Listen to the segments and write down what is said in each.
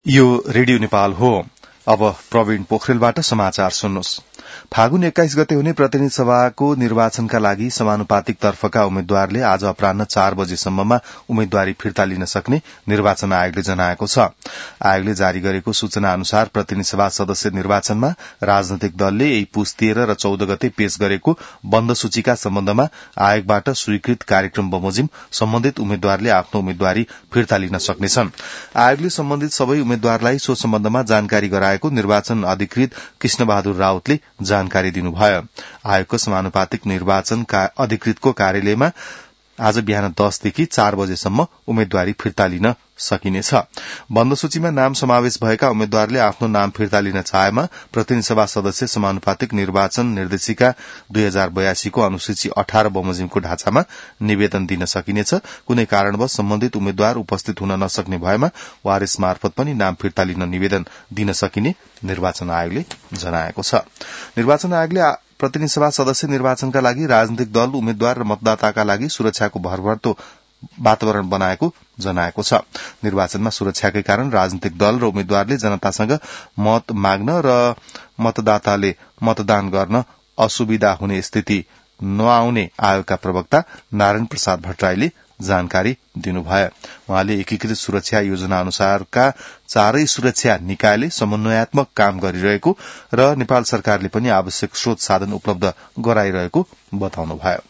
यो रेडियो नेपाल हो। अब प्रवीण पोखरेलबाट समाचार सुन्नुहोस्। फागुन 21 गते हुने प्रतिनिधि सभाको निर्वाचनका लागि समानुपातिक तर्फका उम्मेद्वारले आज अपराह्न 4 बजेसम्ममा उम्मेद्वारी फिर्ता लिन सक्ने निर्वाचन आयोगले जनाएको छ। आयोगले जारी गरेको सूचना अनुसार प्रतिनिधि सभा सदस्य निर्वाचनमा राजनैतिक दलले यही पुस 13 र 14 गते पेश गरेको बन्द सूचीका सम्बन्धमा आयोगबाट स्वीकृत कार्यक्रम बमोजिम सम्बन्धित उम्मेद्वारले आफ्नो उम्मेद्वारी फिर्ता लिन सक्नेछन्। आयोगले सम्बन्धित सबै उम्मेद्वारलाई सो सम्बन्धमा जानकारी गराएको निर्वाचन अधिकृत कृष्णबहादुर राउतले जानकारी दिनुभयो। आयोगको समानुपातिक निर्वाचन अधिकृतको कार्यालयमा आज बिहान 10 देखि 4 बजेसम्म उम्मेद्वारी फिर्ता लिन सकिनेछ। बन्द सूचीमा नाम समावेश भएका उम्मेद्वारले आफ्नो नाम फिर्ता लिन चाहेमा प्रतिनिधि सभा सदस्य समानुपातिक निर्वाचन निर्देशिका 2082 को अनुसूची 18 बमोजिमको ढाँचामा निवेदन दिन सकिनेछ। कुनै कारणवश सम्बन्धित उम्मेद्वार उपस्थित हुन नसक्ने भएमा वारिस मार्फत पनि नाम फिर्ता लिन निवेदन दिन सकिने निर्वाचन आयोगले जनाएको छ। निर्वाचन आयोगले प्रतिनिधि सभा सदस्य निर्वाचनका लागि राजनैतिक दल, उम्मेद्वार र मतदाताका लागि सुरक्षाको भरपर्दो वातावरण बनाएको जनाएको छ। निर्वाचनमा सुरक्षाकै कारण राजनैतिक दल र उम्मेद्वारले जनतासँग मत माग्न र मतदाताले मतदान गर्न असुविधा हुने स्थिति नआउने आयोगका प्रवक्ता नारायण प्रसाद भट्टराईले जानकारी दिनुभयो। उहाँले एकीकृत सुरक्षा योजना अनुसारका चारै सुरक्षा निकायले समन्वयात्मक काम गरिरहेको र नेपाल सरकारले पनि आवश्यक स्रोत साधन उपलब्ध गराइरहेको बताउनुभयो।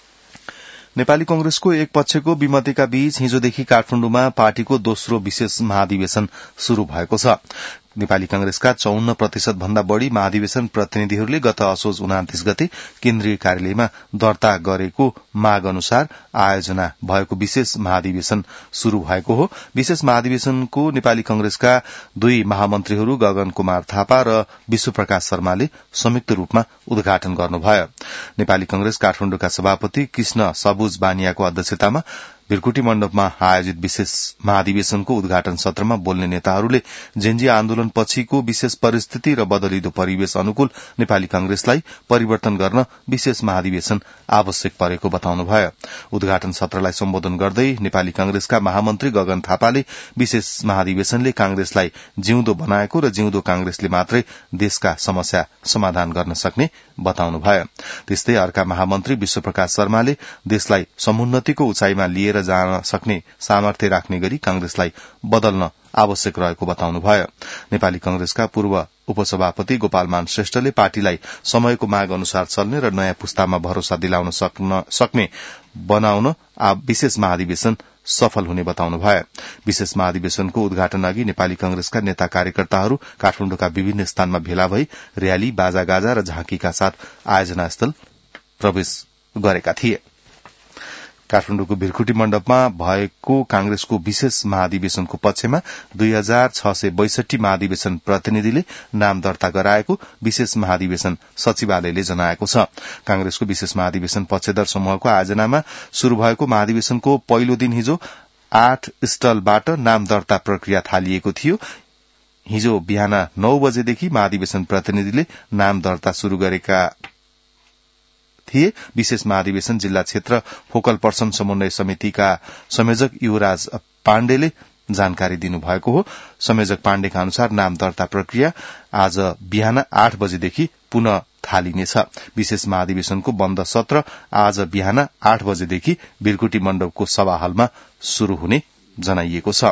नेपाली कंग्रेसको एक पक्षको विमतिका बीच हिजोदेखि काठमाडौँमा पार्टीको दोस्रो विशेष महाधिवेशन शुरू भएको छ। नेपाली कंग्रेसका 54% भन्दा बढ़ी महाधिवेशन प्रतिनिधिहरूले गत असोज 29 गते केन्द्रीय कार्यालयमा दर्ता गरेको माग अनुसार आयोजना भएको विशेष महाधिवेशन शुरू भएको हो। विशेष महाधिवेशनको नेपाली कंग्रेसका 2 महामन्त्रीहरू गगन कुमार थापा र विश्वप्रकाश शर्माले संयुक्त रूपमा उद्घाटन गर्नुभयो। नेपाली कंग्रेस काठमाडौँका सभापति कृष्ण सबुज बानियाको अध्यक्षतामा भिरकुटी मण्डपमा आयोजित विशेष महाधिवेशनको उद्घाटन सत्रमा बोल्ने नेताहरूले जेन्जी आन्दोलन पछिको विशेष परिस्थिति र बदलिदो परिवेश अनुकूल नेपाली कंग्रेसलाई परिवर्तन गर्न विशेष महाधिवेशन आवश्यक परेको बताउनुभयो। उद्घाटन सत्रलाई सम्बोधन गर्दै नेपाली कंग्रेसका महामन्त्री गगन थापाले विशेष महाधिवेशनले कांग्रेसलाई जिउँदो बनाएको र जिउँदो कांग्रेसले मात्रै देशका समस्या समाधान गर्न सक्ने बताउनुभयो। त्यस्तै अर्का महामन्त्री विश्वप्रकाश शर्माले देशलाई समुन्नतिको उचाइमा लिएर जान सक्ने सामर्थ्य राख्ने गरी कांग्रेसलाई बदल्न आवश्यक रहेको बताउनुभयो। नेपाली कंग्रेसका पूर्व उपसभापति गोपालमान श्रेष्ठले पार्टीलाई समयको माग अनुसार चल्ने र नयाँ पुस्तामा भरोसा दिलाउन सक्ने बनाउन विशेष महाधिवेशन सफल हुने बताउनुभयो। विशेष महाधिवेशनको उद्घाटन अघि नेपाली कंग्रेसका नेता कार्यकर्ताहरू काठमाडौँका विभिन्न स्थानमा भेला भई रयाली, बाजागाजा र झाँकीका साथ आयोजना स्थल प्रवेश गरेका थिए। काठमाडौँको भिरकुटी मण्डपमा भएको कांग्रेसको विशेष महाधिवेशनको पक्षमा 2662 महाधिवेशन प्रतिनिधिले नाम दर्ता गराएको विशेष महाधिवेशन सचिवालयले जनाएको छ। कांग्रेसको विशेष महाधिवेशन पक्षधर समूहको आयोजनामा शुरू भएको महाधिवेशनको पहिलो दिन हिजो 8 स्टलबाट नाम दर्ता प्रक्रिया थालिएको थियो। हिजो बिहान 9 बजेदेखि महाधिवेशन प्रतिनिधिले नाम दर्ता शुरू गरेका थिए। विशेष महाधिवेशन जिल्ला क्षेत्र फोकल पर्सन समन्वय समितिका संयोजक युवराज पाण्डेले जानकारी दिनुभएको हो। संयोजक पाण्डेका अनुसार नाम दर्ता प्रक्रिया आज बिहान 8 बजेदेखि पुनः थालिनेछ। विशेष महाधिवेशनको बन्द सत्र आज बिहान 8 बजेदेखि भिरकुटी मण्डपको सभा हलमा शुरू हुने जनाइएको छ।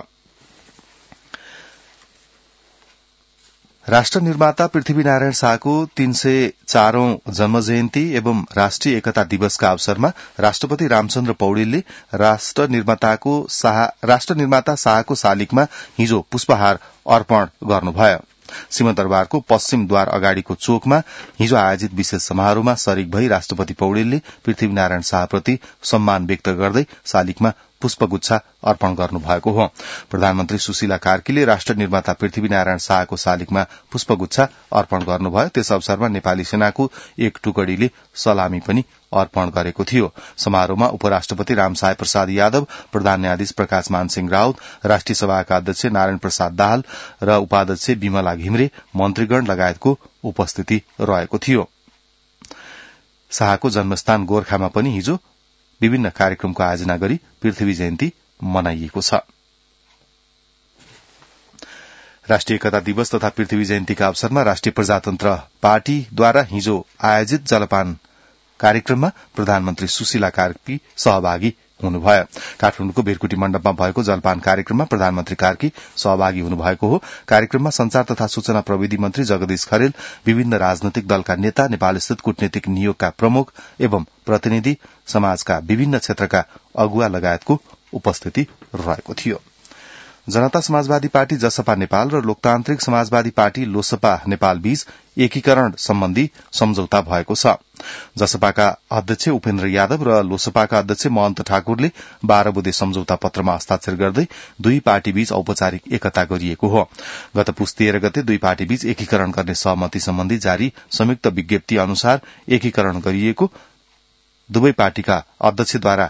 राष्ट्र निर्माता पृथ्वीनारायण शाहको 304औं जन्मजयन्ती एवं राष्ट्रिय एकता दिवसका अवसरमा राष्ट्रपति रामचन्द्र पौडेलले राष्ट्र निर्माता शाहको शालिगमा हिजो पुष्पहार अर्पण गर्नुभयो। सिंहदरबारको पश्चिम द्वार अगाडिको चोकमा हिजो आयोजित विशेष समारोहमा सरिक भई राष्ट्रपति पौडेलले पृथ्वीनारायण शाहप्रति सम्मान व्यक्त गर्दै शालिगमा पुष्पगुच्छा अर्पण गर्नुभएको हो। प्रधानमन्त्री सुशीला कार्कीले राष्ट्र निर्माता पृथ्वीनारायण शाहको शालिगमा पुष्पगुच्छा अर्पण गर्नुभयो। त्यस अवसरमा नेपाली सेनाको एक टुकडीले सलामी पनि अर्पण गरेको थियो। समारोहमा उपराष्ट्रपति रामसाय प्रसाद यादव, प्रधान न्यायाधीश प्रकाश मानसिंह राउत, राष्ट्रिय सभाका अध्यक्ष नारायण प्रसाद दाहाल र उपाध्यक्ष विमला घिमिरे, मन्त्रीगण लगायतको उपस्थिति रहेको थियो। शाहको जन्मस्थान गोरखामा पनि हिजो विभिन्न कार्यक्रमको आयोजना गरी पृथ्वी जयन्ती मनाइएको छ। राष्ट्रिय एकता दिवस तथा पृथ्वी जयन्तीका अवसरमा राष्ट्रिय प्रजातन्त्र पार्टीद्वारा हिजो आयोजित जलपान कार्यक्रममा प्रधानमन्त्री सुशीला कार्की सहभागी हुनुभयो। काठमाडौँको भिरकुटी मण्डपमा भएको जलपान कार्यक्रममा प्रधानमन्त्री कार्की सहभागी हुनुभएको हो। कार्यक्रममा संचार तथा सूचना प्रविधि मन्त्री जगदीश खरेल, विभिन्न राजनैतिक दलका नेता, नेपालस्थित कूटनीतिक नियोगका प्रमुख एवं प्रतिनिधि, समाजका विभिन्न क्षेत्रका अगुवा लगायतको उपस्थिति रहेको थियो। जनता समाजवादी पार्टी जसपा नेपाल र लोकतान्त्रिक समाजवादी पार्टी लोसपा नेपाल बीच एकीकरण सम्बन्धी सम्झौता भएको छ। जसपाका अध्यक्ष उपेन्द्र यादव र लोसपाका अध्यक्ष महन्त ठाकुरले 12 बुँदे सम्झौता पत्रमा हस्ताक्षर गर्दै दुई पार्टीबीच औपचारिक एकता गरिएको हो। गत पुस 13 गते दुई पार्टीबीच एकीकरण गर्ने सहमति सम्बन्धी जारी संयुक्त विज्ञप्ति अनुसार एकीकरण गरिएको दुवै पार्टीका अध्यक्षद्वारा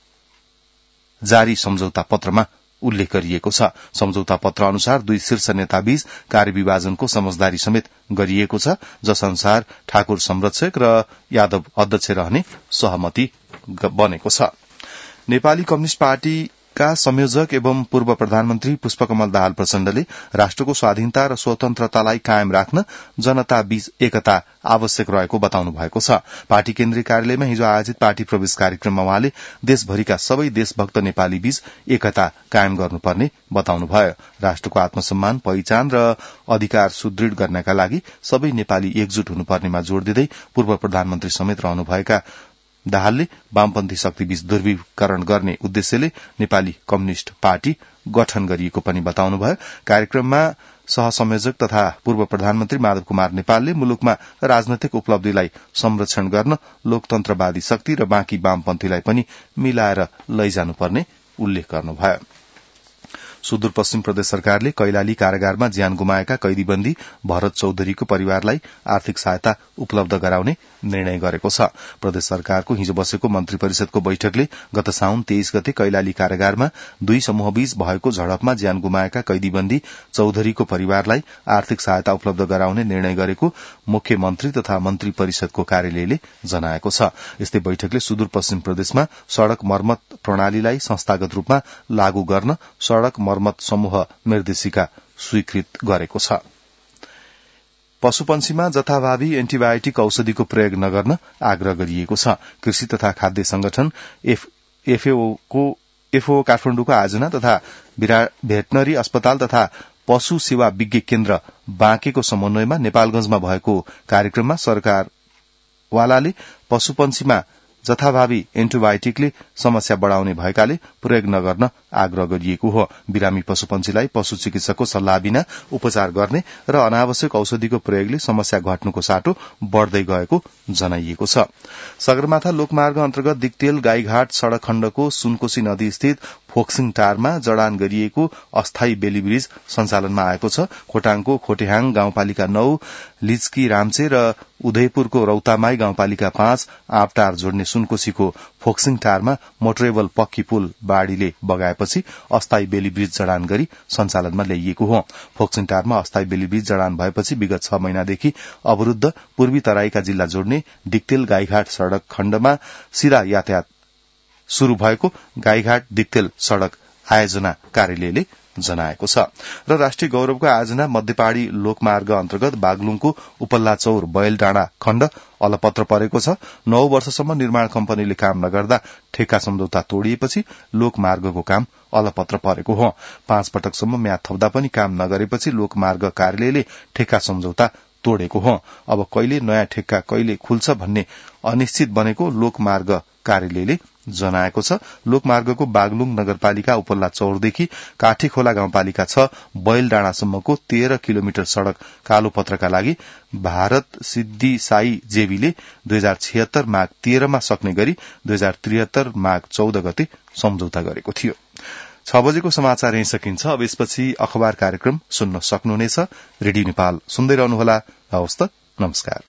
जारी सम्झौता पत्रमा उल्लेख गरिएको छ। सम्झौता पत्र अनुसार दुई शीर्ष नेताबीच कार्यविभाजनको समझदारी समेत गरिएको छ, जस अनुसार ठाकुर संरक्षक र यादव अध्यक्ष रहने सहमति बनेको छ। नेपाली कम्युनिष्ट पार्टीका संयोजक एवं पूर्व प्रधानमन्त्री पुष्पकमल दाहाल प्रचण्डले राष्ट्रको स्वाधीनता र स्वतन्त्रतालाई कायम राख्न जनताबीच एकता आवश्यक रहेको बताउनु भएको छ। पार्टी केन्द्रीय कार्यालयमा हिजो आयोजित पार्टी प्रवेश कार्यक्रममा उहाँले देशभरिका सबै देशभक्त नेपाली बीच एकता कायम गर्नुपर्ने बताउनुभयो। राष्ट्रको आत्मसम्मान, पहिचान र अधिकार सुदृढ़ गर्नका लागि सबै नेपाली एकजुट हुनुपर्नेमा जोड़ दिँदै पूर्व प्रधानमन्त्री समेत रहनुभएका दाहालले वामपन्थी शक्तिबीच ध्रुवीकरण गर्ने उद्देश्यले नेपाली कम्युनिष्ट पार्टी गठन गरिएको पनि बताउनुभयो। कार्यक्रममा सहसंयोजक तथा पूर्व प्रधानमन्त्री माधव कुमार नेपालले मुलुकमा राजनैतिक उपलब्धिलाई संरक्षण गर्न लोकतन्त्रवादी शक्ति र बाँकी वामपन्थीलाई पनि मिलाएर लैजानुपर्ने उल्लेख गर्नुभयो। सुदूरपश्चिम प्रदेश सरकारले कैलाली कारागारमा ज्यान गुमाएका कैदीबन्दी भरत चौधरीको परिवारलाई आर्थिक सहायता उपलब्ध गराउने निर्णय गरेको छ। प्रदेश सरकारको हिजो बसेको मन्त्री परिषदको बैठकले गत साउन 23 गते कैलाली कारागारमा दुई समूहबीच भएको झडपमा ज्यान गुमाएका कैदीबन्दी चौधरीको परिवारलाई आर्थिक सहायता उपलब्ध गराउने निर्णय गरेको मुख्यमन्त्री तथा मन्त्री परिषदको कार्यालयले जनाएको छ। यस्तै बैठकले सुदूरपश्चिम प्रदेशमा सड़क मर्मत प्रणालीलाई संस्थागत रूपमा लागू गर्न सड़क मर्मत समूह निर्देशिका स्वीकृत गरेको छ। पशुपन्छीमा जथाभावी एन्टिबायोटिक औषधिको प्रयोग नगर्न आग्रह गरिएको छ। कृषि तथा खाद्य संगठन एफओ काठमाडौँको आयोजना तथा भेटनरी अस्पताल तथा पशु सेवा विज्ञ केन्द्र बाँकेको समन्वयमा नेपालगंजमा भएको कार्यक्रममा सरकारवालाले पशुपन्छीमा जथाभावी एन्टिबायोटिकले समस्या बढ़ाउने भएकाले प्रयोग नगर्न आग्रह गरिएको हो। बिरामी पशुपन्छीलाई पशु चिकित्सकको सल्लाह बिना उपचार गर्ने र अनावश्यक औषधिको प्रयोगले समस्या घट्नुको साटो बढ़दै गएको जनाइएको छ। सगरमाथा लोकमार्ग अन्तर्गत दिक्तेल गाईघाट सड़क खण्डको सुनकोशी नदी स्थित फोक्सिङ टारमा जडान गरिएको अस्थायी बेली ब्रिज सञ्चालनमा आएको छ। खोटाङको खोटेहाङ गाउँपालिका 9, लिचकी राम्चे र उदयपुरको रौतामाई गाउँपालिका 5 आपटार जोड्ने सुनकोशीको फोक्सिङ टारमा मोटरेबल पक्की पुल बाढ़ीले बगाएपछि अस्थायी बेली ब्रिज जडान गरी सञ्चालनमा ल्याइएको हो। फोक्सिङ टारमा अस्थायी बेली ब्रिज जडान भएपछि विगत 6 महिनादेखि अवरूद्ध पूर्वी तराईका जिल्ला जोड्ने दिक्तेल गाईघाट सड़क खण्डमा सीधा यातायात शुरू भएको गाईघाट दिक्तेल सड़क आयोजना कार्यालयले जनाएको छ। र राष्ट्रिय गौरवको आयोजना मध्यपहाड़ी लोकमार्ग अन्तर्गत बागलुङको उपल्ला चौर बैलडाँडा खण्ड अलपत्र परेको छ। 9 वर्षसम्म निर्माण कम्पनीले काम नगर्दा ठेक्का सम्झौता तोडिएपछि लोकमार्गको काम अलपत्र परेको हो। 5 पटकसम्म म्याद थप्दा पनि काम नगरेपछि लोकमार्ग कार्यालयले ठेक्का सम्झौता तोडेको हो। अब कहिले नयाँ ठेक्का कहिले खुल्छ भन्ने अनिश्चित बनेको लोकमार्ग कार्यालयले जनाएको छ। लोकमार्गको बागलुङ नगरपालिका उपल्ला चौरदेखि काठीखोला गाउँपालिका 6 बैलडाँडासम्मको 13 किलोमिटर सड़क कालोपत्रका लागि भारत सिद्धि साई जेबीले 2076 माघ 13 मा सक्ने गरी 2073 माघ 14 गते सम्झौता गरेको थियो। 6 बजेको समाचार यही सकिन्छ। अब यसपछि अखबार कार्यक्रम सुन्न सक्नुहुनेछ। रेडियो नेपाल सुन्दै रहनुहोला। हवस् त, नमस्कार।